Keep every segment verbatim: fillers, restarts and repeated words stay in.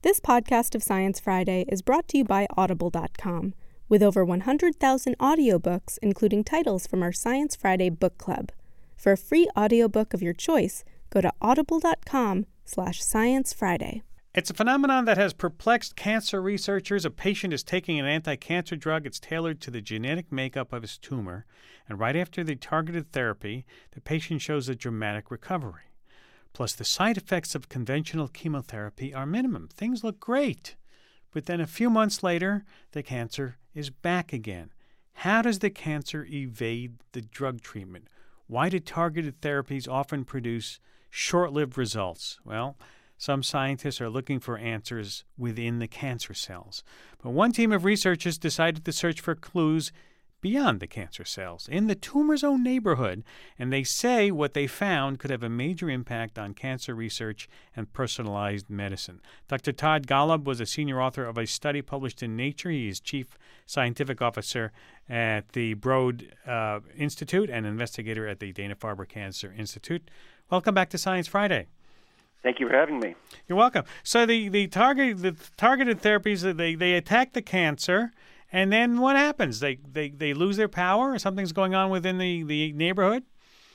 This podcast of Science Friday is brought to you by Audible dot com, with over one hundred thousand audiobooks, including titles from our Science Friday book club. For a free audiobook of your choice, go to audible dot com slash science friday. It's a phenomenon that has perplexed cancer researchers. A patient is taking an anti-cancer drug. It's tailored to the genetic makeup of his tumor. And right after the targeted therapy, the patient shows a dramatic recovery. Plus, the side effects of conventional chemotherapy are minimum. Things look great. But then a few months later, the cancer is back again. How does the cancer evade the drug treatment? Why do targeted therapies often produce short-lived results? Well, some scientists are looking for answers within the cancer cells. But one team of researchers decided to search for clues beyond the cancer cells, in the tumor's own neighborhood, and they say what they found could have a major impact on cancer research and personalized medicine. Doctor Todd Golub was a senior author of a study published in Nature. He is chief scientific officer at the Broad uh, Institute and investigator at the Dana-Farber Cancer Institute. Welcome back to Science Friday. Thank you for having me. You're welcome. So the, the, target, the targeted therapies, they, they attack the cancer, and then what happens? They, they they lose their power, or something's going on within the, the neighborhood?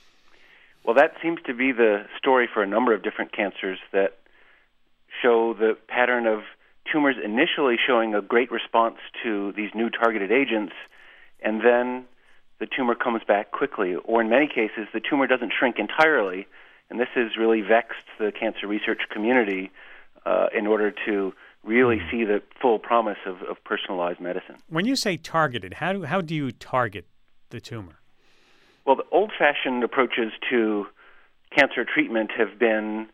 Well, that seems to be the story for a number of different cancers that show the pattern of tumors initially showing a great response to these new targeted agents, and then the tumor comes back quickly. Or in many cases, the tumor doesn't shrink entirely, and this has really vexed the cancer research community uh, in order to really see the full promise of, of personalized medicine. When you say targeted, how do how do you target the tumor? Well, the old-fashioned approaches to cancer treatment have been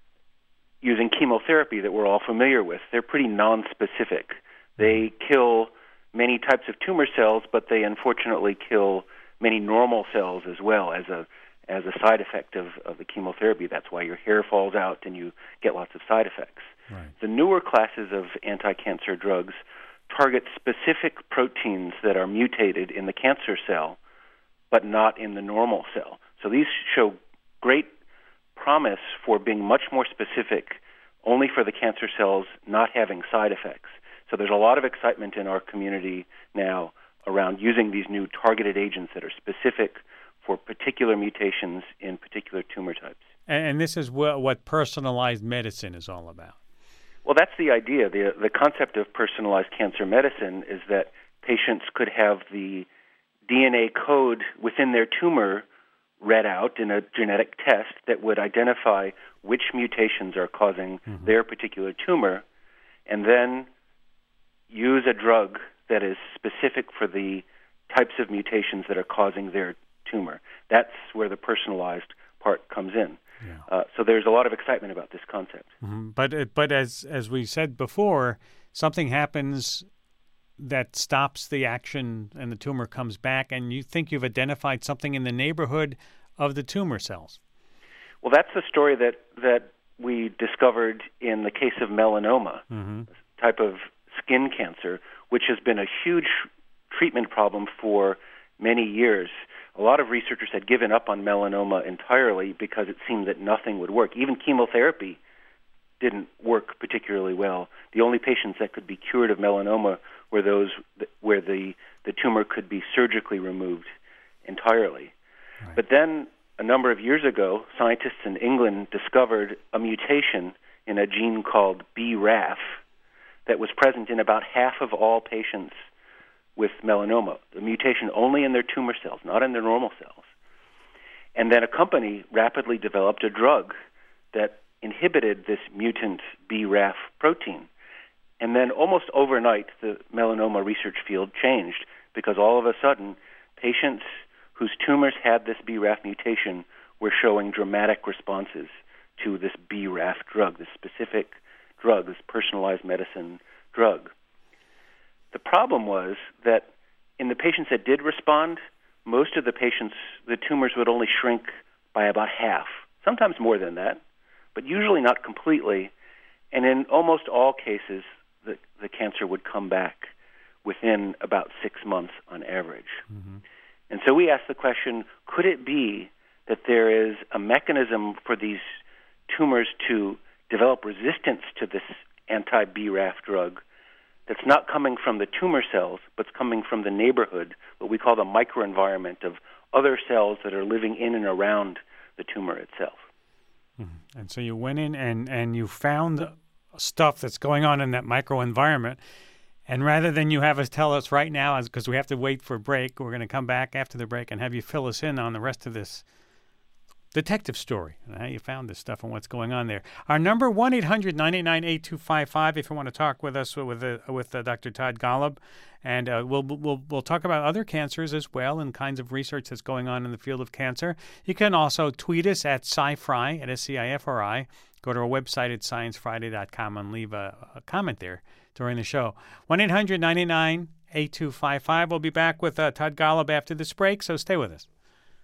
using chemotherapy that we're all familiar with. They're pretty nonspecific. They kill many types of tumor cells, but they unfortunately kill many normal cells as well as a as a side effect of, of the chemotherapy. That's why your hair falls out and you get lots of side effects. Right. The newer classes of anti-cancer drugs target specific proteins that are mutated in the cancer cell, but not in the normal cell. So these show great promise for being much more specific, only for the cancer cells, not having side effects. So there's a lot of excitement in our community now around using these new targeted agents that are specific for particular mutations in particular tumor types. And this is what, what personalized medicine is all about. Well, that's the idea. The, the concept of personalized cancer medicine is that patients could have the D N A code within their tumor read out in a genetic test that would identify which mutations are causing mm-hmm. their particular tumor, and then use a drug that is specific for the types of mutations that are causing their tumor. That's where the personalized part comes in. Yeah. Uh, so there's a lot of excitement about this concept. Mm-hmm. But uh, but as as we said before, something happens that stops the action and the tumor comes back, and you think you've identified something in the neighborhood of the tumor cells. Well, that's the story that, that we discovered in the case of melanoma, mm-hmm. a type of skin cancer, which has been a huge treatment problem for many years. A lot of researchers had given up on melanoma entirely because it seemed that nothing would work. Even chemotherapy didn't work particularly well. The only patients that could be cured of melanoma were those where the, the tumor could be surgically removed entirely. Right. But then, a number of years ago, scientists in England discovered a mutation in a gene called B R A F that was present in about half of all patients with melanoma, the mutation only in their tumor cells, not in their normal cells. And then a company rapidly developed a drug that inhibited this mutant B R A F protein. And then almost overnight, the melanoma research field changed because all of a sudden, patients whose tumors had this B R A F mutation were showing dramatic responses to this B R A F drug, this specific drug, this personalized medicine drug. The problem was that in the patients that did respond, most of the patients, the tumors would only shrink by about half, sometimes more than that, but usually not completely. And in almost all cases, the, the cancer would come back within about six months on average. Mm-hmm. And so we asked the question, could it be that there is a mechanism for these tumors to develop resistance to this anti-B R A F drug that's not coming from the tumor cells, but it's coming from the neighborhood, what we call the microenvironment of other cells that are living in and around the tumor itself. Mm-hmm. And so you went in and, and you found stuff that's going on in that microenvironment. And rather than you have us tell us right now, because we have to wait for a break, we're going to come back after the break and have you fill us in on the rest of this detective story and how you found this stuff and what's going on there. Our number, one eight hundred nine eight nine eight two five five, if you want to talk with us with uh, with uh, Doctor Todd Golub. And uh, we'll, we'll, we'll talk about other cancers as well and kinds of research that's going on in the field of cancer. You can also tweet us at SciFri, at S C I F R I. Go to our website at science friday dot com and leave a, a comment there during the show. one eight hundred nine eight nine eight two five five. We'll be back with uh, Todd Golub after this break, so stay with us.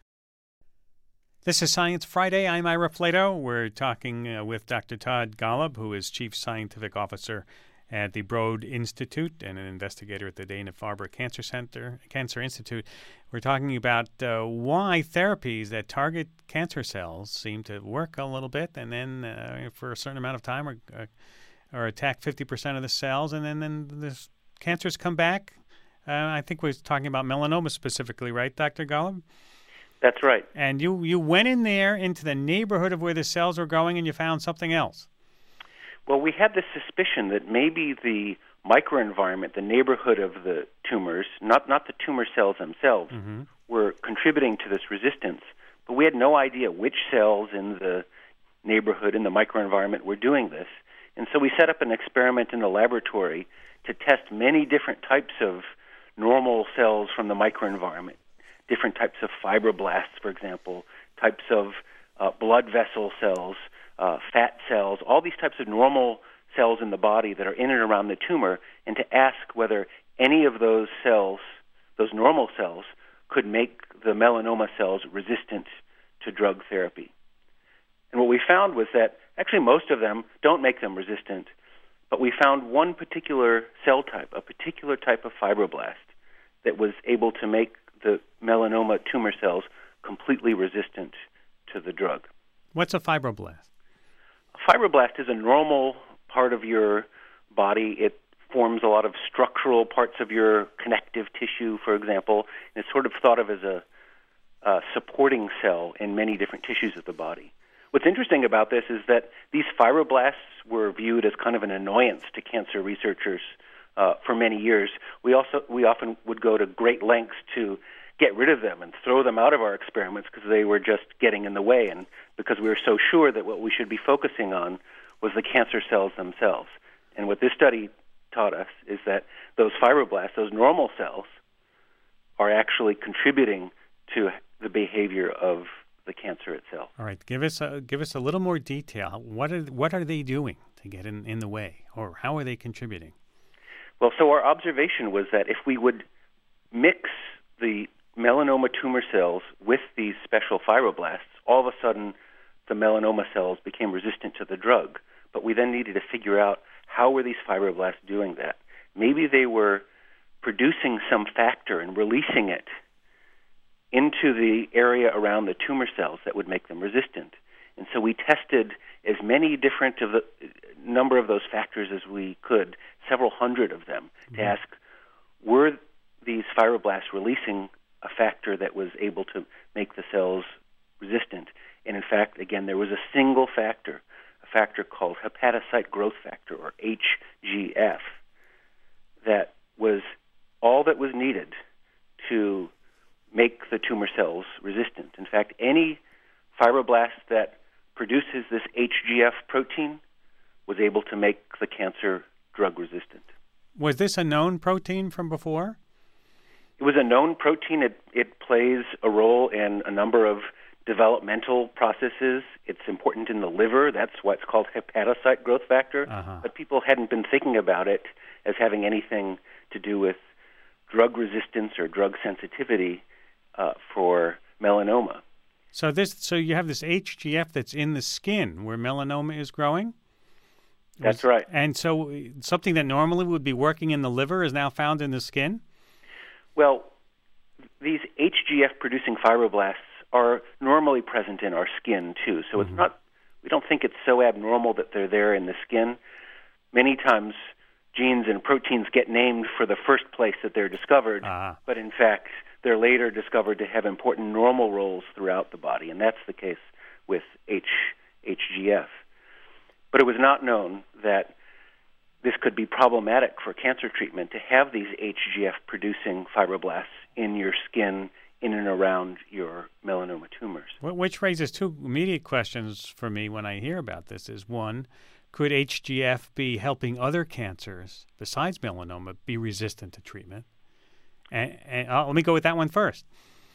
This is Science Friday. I'm Ira Flato. We're talking uh, with Doctor Todd Golub, who is Chief Scientific Officer at the Broad Institute and an investigator at the Dana-Farber Cancer Center, Cancer Institute. We're talking about uh, why therapies that target cancer cells seem to work a little bit, and then uh, for a certain amount of time, or, uh, or attack fifty percent of the cells, and then, then the cancers come back. Uh, I think we're talking about melanoma specifically, right, Doctor Golub? That's right. And you, you went in there into the neighborhood of where the cells were growing, and you found something else. Well, we had this suspicion that maybe the microenvironment, the neighborhood of the tumors, not, not the tumor cells themselves, mm-hmm. were contributing to this resistance. But we had no idea which cells in the neighborhood, in the microenvironment, were doing this. And so we set up an experiment in the laboratory to test many different types of normal cells from the microenvironment. Different types of fibroblasts, for example, types of uh, blood vessel cells, uh, fat cells, all these types of normal cells in the body that are in and around the tumor, and to ask whether any of those cells, those normal cells, could make the melanoma cells resistant to drug therapy. And what we found was that actually most of them don't make them resistant, but we found one particular cell type, a particular type of fibroblast, that was able to make the melanoma tumor cells completely resistant to the drug. What's a fibroblast? A fibroblast is a normal part of your body. It forms a lot of structural parts of your connective tissue, for example, and it's sort of thought of as a, a supporting cell in many different tissues of the body. What's interesting about this is that these fibroblasts were viewed as kind of an annoyance to cancer researchers Uh, for many years. We also we often would go to great lengths to get rid of them and throw them out of our experiments because they were just getting in the way, and because we were so sure that what we should be focusing on was the cancer cells themselves. And what this study taught us is that those fibroblasts, those normal cells, are actually contributing to the behavior of the cancer itself. All right, give us a, give us a little more detail. What are what are they doing to get in, in the way, or how are they contributing? Well, so our observation was that if we would mix the melanoma tumor cells with these special fibroblasts, all of a sudden the melanoma cells became resistant to the drug. But we then needed to figure out how were these fibroblasts doing that. Maybe they were producing some factor and releasing it into the area around the tumor cells that would make them resistant. And so we tested as many different of the number of those factors as we could, several hundred of them, mm-hmm. to ask, were these fibroblasts releasing a factor that was able to make the cells resistant? And in fact, again, there was a single factor, a factor called hepatocyte growth factor, or H G F, that was all that was needed to make the tumor cells resistant. In fact, any fibroblast that produces this H G F protein was able to make the cancer drug resistant. Was this a known protein from before? It was a known protein. It, it plays a role in a number of developmental processes. It's important in the liver. That's why it's called hepatocyte growth factor. Uh-huh. But people hadn't been thinking about it as having anything to do with drug resistance or drug sensitivity uh, for melanoma. So this, so you have this H G F that's in the skin where melanoma is growing? That's right. And so something that normally would be working in the liver is now found in the skin? Well, these H G F-producing fibroblasts are normally present in our skin, too. So mm-hmm. it's not, we don't think it's so abnormal that they're there in the skin. many times genes and proteins get named for the first place that they're discovered, uh-huh. but in fact, they're later discovered to have important normal roles throughout the body, and that's the case with H, HGF. But it was not known that this could be problematic for cancer treatment to have these H G F-producing fibroblasts in your skin, in and around your melanoma tumors. Which raises two immediate questions for me when I hear about this. Is one, could H G F be helping other cancers besides melanoma be resistant to treatment? And, and uh, let me go with that one first.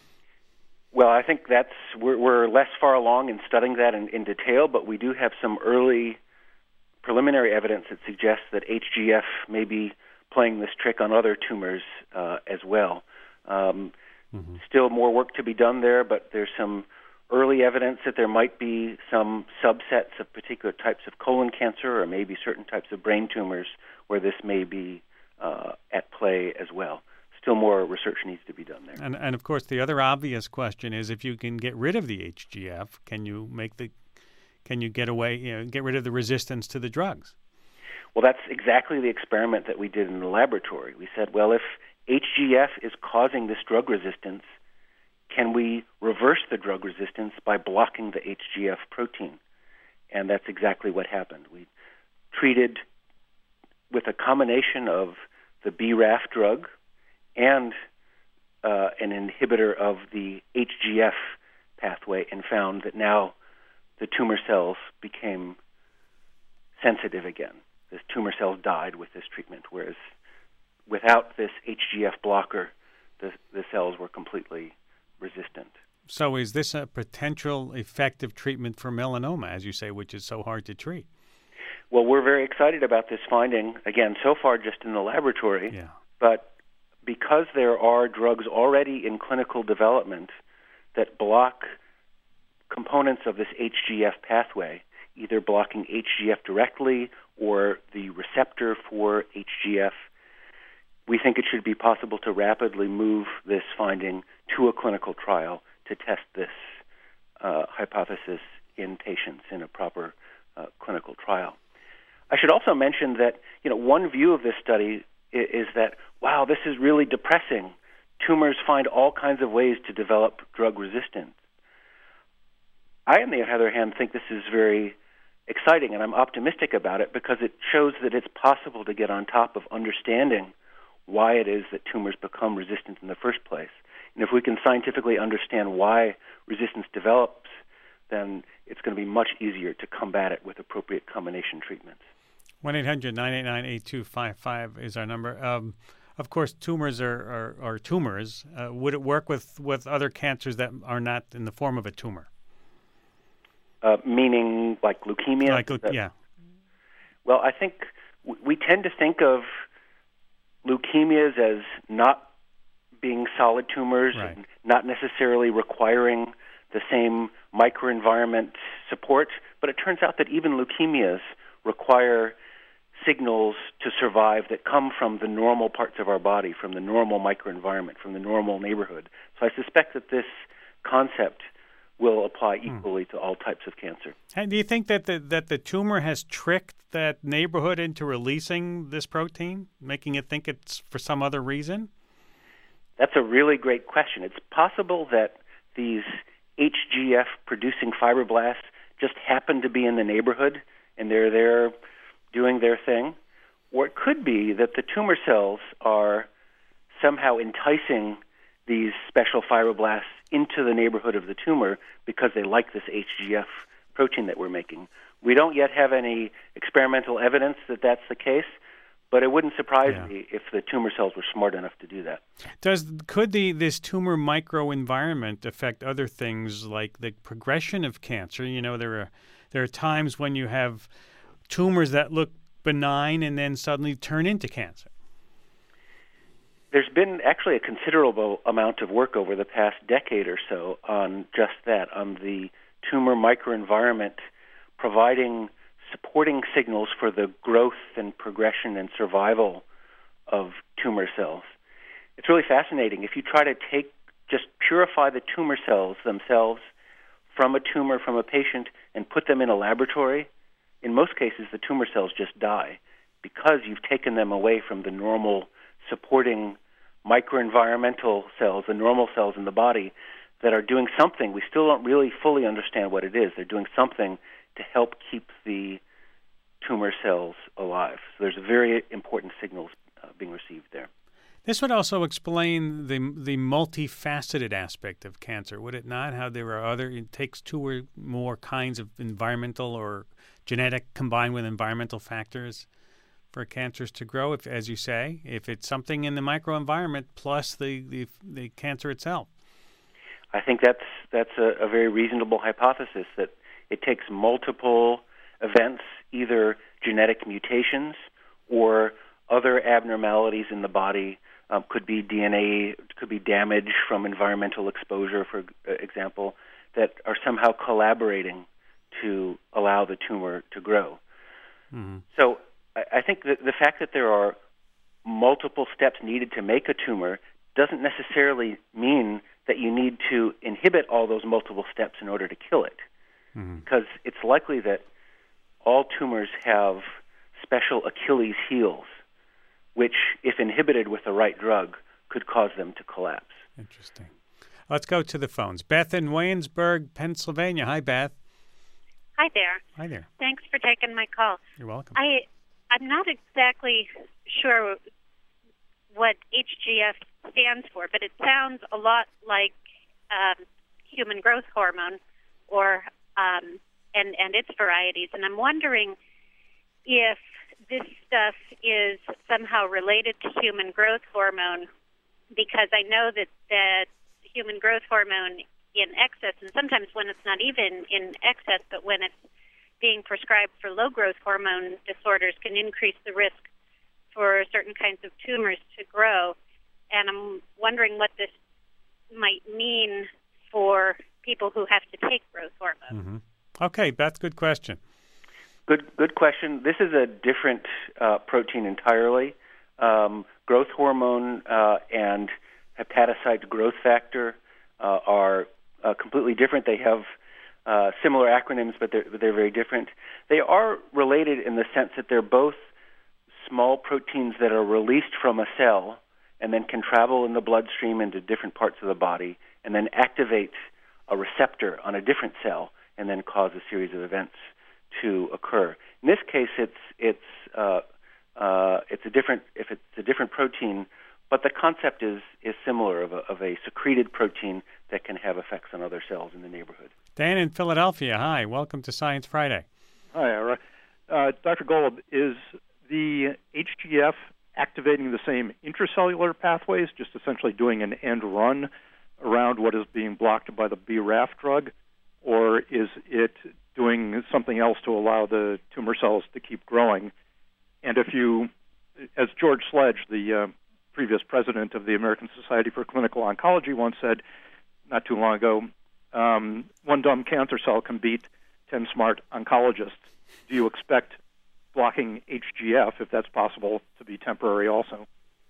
Well, I think that's we're, we're less far along in studying that in, in detail, but we do have some early preliminary evidence that suggests that H G F may be playing this trick on other tumors uh, as well. Um, mm-hmm. Still more work to be done there, but there's some early evidence that there might be some subsets of particular types of colon cancer or maybe certain types of brain tumors where this may be uh, at play as well. Still more research needs to be done there. And, and of course, the other obvious question is, if you can get rid of the H G F, can you make the can you get away, you know, get rid of the resistance to the drugs? Well, that's exactly the experiment that we did in the laboratory. We said, well, if H G F is causing this drug resistance, can we reverse the drug resistance by blocking the H G F protein? And that's exactly what happened. We treated with a combination of the B R A F drug and uh, an inhibitor of the H G F pathway, and found that now the tumor cells became sensitive again. The tumor cells died with this treatment, whereas without this H G F blocker, the, the cells were completely resistant. So is this a potential effective treatment for melanoma, as you say, which is so hard to treat? Well, we're very excited about this finding, again, so far just in the laboratory, yeah. but because there are drugs already in clinical development that block components of this H G F pathway, either blocking H G F directly or the receptor for H G F, we think it should be possible to rapidly move this finding to a clinical trial to test this uh, hypothesis in patients in a proper uh, clinical trial. I should also mention that, you know, one view of this study is, is that, wow, this is really depressing. Tumors find all kinds of ways to develop drug resistance. I, on the other hand, think this is very exciting, and I'm optimistic about it because it shows that it's possible to get on top of understanding why it is that tumors become resistant in the first place. And if we can scientifically understand why resistance develops, then it's going to be much easier to combat it with appropriate combination treatments. one eight hundred nine eight nine eight two five five is our number. Um, of course, tumors are, are, are tumors. Uh, would it work with, with other cancers that are not in the form of a tumor? Uh, meaning like leukemia? Like, that, yeah. Well, I think w- we tend to think of leukemias as not being solid tumors, right, and not necessarily requiring the same microenvironment support, but it turns out that even leukemias require signals to survive that come from the normal parts of our body, from the normal microenvironment, from the normal neighborhood. So I suspect that this concept will apply equally hmm. to all types of cancer. And do you think that the, that the tumor has tricked that neighborhood into releasing this protein, making it think it's for some other reason? That's a really great question. It's possible that these H G F-producing fibroblasts just happen to be in the neighborhood and they're there doing their thing. Or it could be that the tumor cells are somehow enticing these special fibroblasts into the neighborhood of the tumor because they like this H G F protein that we're making. We don't yet have any experimental evidence that that's the case, but it wouldn't surprise yeah. me if the tumor cells were smart enough to do that. Does could the this tumor microenvironment affect other things like the progression of cancer? You know, there are there are times when you have tumors that look benign and then suddenly turn into cancer. There's been actually a considerable amount of work over the past decade or so on just that, on the tumor microenvironment providing supporting signals for the growth and progression and survival of tumor cells. It's really fascinating. If you try to take, just purify the tumor cells themselves from a tumor, from a patient, and put them in a laboratory, in most cases the tumor cells just die. because you've taken them away from the normal supporting microenvironmental cells, the normal cells in the body that are doing something. We still don't really fully understand what it is. They're doing something to help keep the tumor cells alive. So there's very important signals uh, being received there. This would also explain the the multifaceted aspect of cancer, would it not? How there are other, it takes two or more kinds of environmental or genetic combined with environmental factors for cancers to grow, if, as you say, if it's something in the microenvironment plus the, the, the cancer itself. I think that's that's a, a very reasonable hypothesis, that it takes multiple events, either genetic mutations or other abnormalities in the body. Um, could be D N A, could be damage from environmental exposure, for example, that are somehow collaborating to allow the tumor to grow. Mm-hmm. So I, I think that the fact that there are multiple steps needed to make a tumor doesn't necessarily mean that you need to inhibit all those multiple steps in order to kill it. Mm-hmm. Because it's likely that all tumors have special Achilles heels, which, if inhibited with the right drug, could cause them to collapse. Interesting. Let's go to the phones. Beth in Waynesburg, Pennsylvania. Hi, Beth. Hi there. Hi there. Thanks for taking my call. You're welcome. I, I'm not exactly sure what H G F stands for, but it sounds a lot like um, human growth hormone or um, and, and its varieties. And I'm wondering if this stuff is somehow related to human growth hormone, because I know that, that human growth hormone in excess, and sometimes when it's not even in excess, but when it's being prescribed for low growth hormone disorders, can increase the risk for certain kinds of tumors to grow. And I'm wondering what this might mean for people who have to take growth hormone. Mm-hmm. Okay, Beth, good question. Good, good question. This is a different uh, protein entirely. Um, growth hormone uh, and hepatocyte growth factor uh, are uh, completely different. They have uh, similar acronyms, but they're, but they're very different. They are related in the sense that they're both small proteins that are released from a cell and then can travel in the bloodstream into different parts of the body and then activate a receptor on a different cell and then cause a series of events to occur. In this case, it's it's uh, uh, it's a different if it's a different protein, but the concept is is similar of a, of a secreted protein that can have effects on other cells in the neighborhood. Dan in Philadelphia, hi, welcome to Science Friday. Hi, Ira. Uh, Doctor Golub, is the H G F activating the same intracellular pathways, just essentially doing an end run around what is being blocked by the B R A F drug, or is it doing something else to allow the tumor cells to keep growing? And if you, as George Sledge, the uh, previous president of the American Society for Clinical Oncology, once said not too long ago, um, one dumb cancer cell can beat ten smart oncologists. Do you expect blocking H G F, if that's possible, to be temporary also?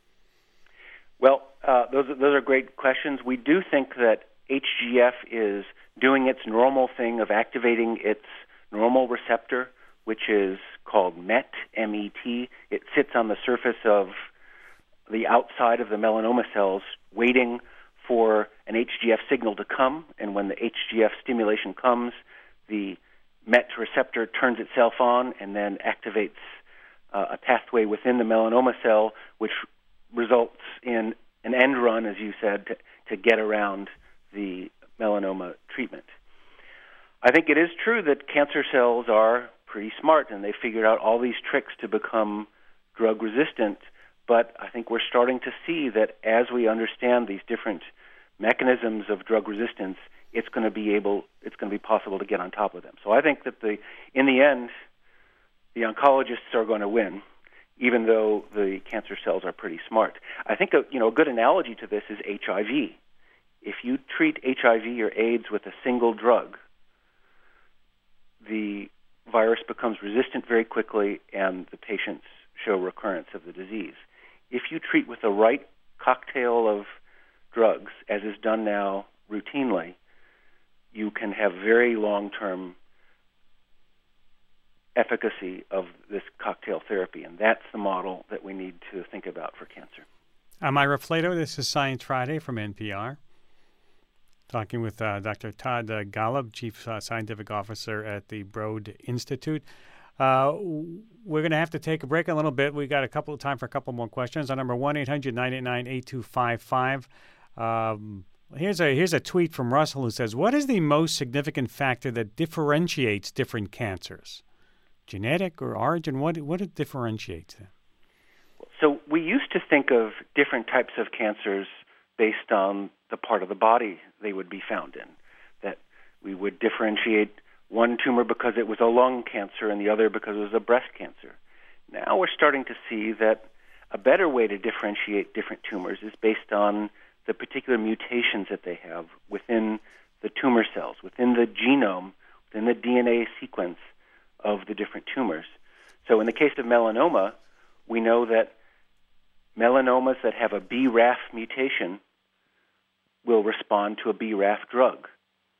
Well, uh, those, are, those are great questions. We do think that H G F is doing its normal thing of activating its normal receptor, which is called M E T, M E T. It sits on the surface of the outside of the melanoma cells, waiting for an H G F signal to come, and when the H G F stimulation comes, the M E T receptor turns itself on and then activates uh, a pathway within the melanoma cell, which results in an end run, as you said, to, to get around the melanoma treatment. I think it is true that cancer cells are pretty smart, and they figured out all these tricks to become drug resistant, but I think we're starting to see that as we understand these different mechanisms of drug resistance, it's going to be able, it's going to be possible to get on top of them. So I think that the, in the end, the oncologists are going to win, even though the cancer cells are pretty smart. I think a, you know, a good analogy to this is H I V. If you treat H I V or AIDS with a single drug, the virus becomes resistant very quickly and the patients show recurrence of the disease. If you treat with the right cocktail of drugs, as is done now routinely, you can have very long-term efficacy of this cocktail therapy, and that's the model that we need to think about for cancer. I'm Ira Flato. This is Science Friday from N P R. Talking with uh, Doctor Todd uh, Golub, Chief uh, Scientific Officer at the Broad Institute. Uh, we're going to have to take a break a little bit. We got a couple of time for a couple more questions. Our number one eight hundred nine eight nine eight two five five. Um, here's a here's a tweet from Russell who says, "What is the most significant factor that differentiates different cancers? Genetic or origin? What what differentiates them?" So we used to think of different types of cancers based on the part of the body they would be found in. That we would differentiate one tumor because it was a lung cancer and the other because it was a breast cancer. Now we're starting to see that a better way to differentiate different tumors is based on the particular mutations that they have within the tumor cells, within the genome, within the D N A sequence of the different tumors. So in the case of melanoma, we know that melanomas that have a B R A F mutation will respond to a B R A F drug.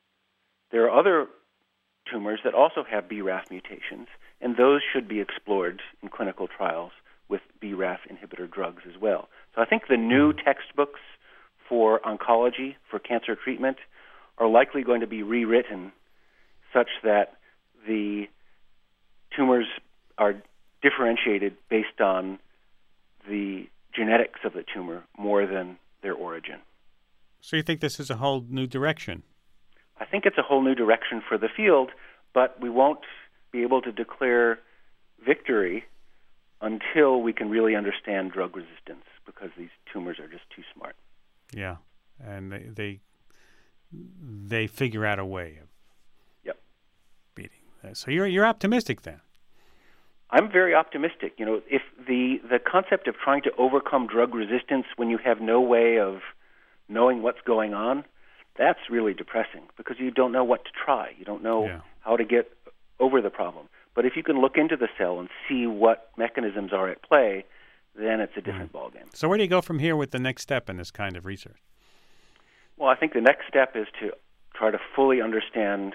There are other tumors that also have B R A F mutations, and those should be explored in clinical trials with B R A F inhibitor drugs as well. So I think the new textbooks for oncology, for cancer treatment, are likely going to be rewritten such that the tumors are differentiated based on the genetics of the tumor more than their origin. So you think this is a whole new direction? I think it's a whole new direction for the field, but we won't be able to declare victory until we can really understand drug resistance, because these tumors are just too smart. Yeah, and they they, they figure out a way of yep. beating that. So you're you're optimistic then? I'm very optimistic. You know, if the the concept of trying to overcome drug resistance when you have no way of knowing what's going on, that's really depressing, because you don't know what to try. You don't know yeah. how to get over the problem. But if you can look into the cell and see what mechanisms are at play, then it's a different mm. ballgame. So where do you go from here with the next step in this kind of research? Well, I think the next step is to try to fully understand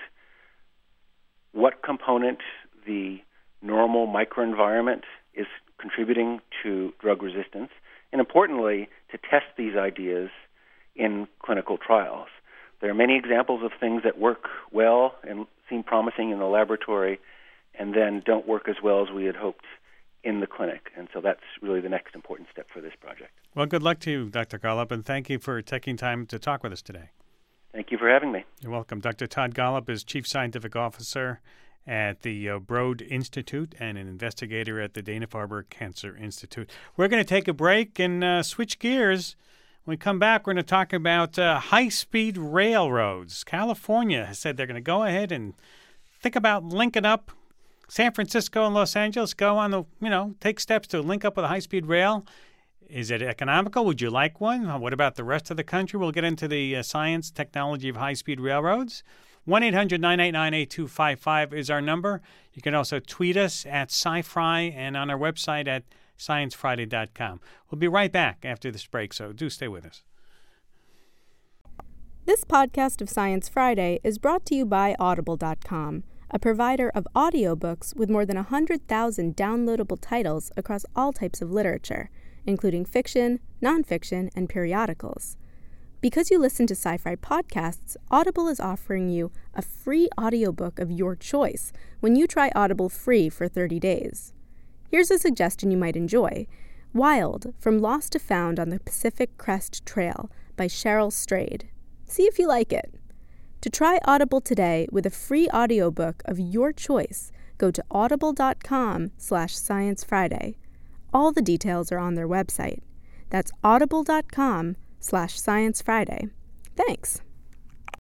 what component the normal microenvironment is contributing to drug resistance, and importantly, to test these ideas in clinical trials. There are many examples of things that work well and seem promising in the laboratory and then don't work as well as we had hoped in the clinic. And so that's really the next important step for this project. Well, good luck to you, Doctor Golub, and thank you for taking time to talk with us today. Thank you for having me. You're welcome. Doctor Todd Golub is Chief Scientific Officer at the uh, Broad Institute and an investigator at the Dana-Farber Cancer Institute. We're going to take a break and uh, switch gears. When we come back, we're going to talk about uh, high-speed railroads. California has said they're going to go ahead and think about linking up San Francisco and Los Angeles, go on the, you know, take steps to link up with a high-speed rail. Is it economical? Would you like one? What about the rest of the country? We'll get into the uh, science, technology of high-speed railroads. one eight hundred nine eight nine eight two five five is our number. You can also tweet us at SciFri and on our website at science friday dot com. We'll be right back after this break, so do stay with us. This podcast of Science Friday is brought to you by audible dot com, a provider of audiobooks with more than one hundred thousand downloadable titles across all types of literature, including fiction, nonfiction, and periodicals. Because you listen to Sci-Fi podcasts, Audible is offering you a free audiobook of your choice when you try Audible free for thirty days. Here's a suggestion you might enjoy. Wild, From Lost to Found on the Pacific Crest Trail by Cheryl Strayed. See if you like it. To try Audible today with a free audiobook of your choice, go to audible dot com slash science friday. All the details are on their website. That's audible dot com slash science friday. Thanks.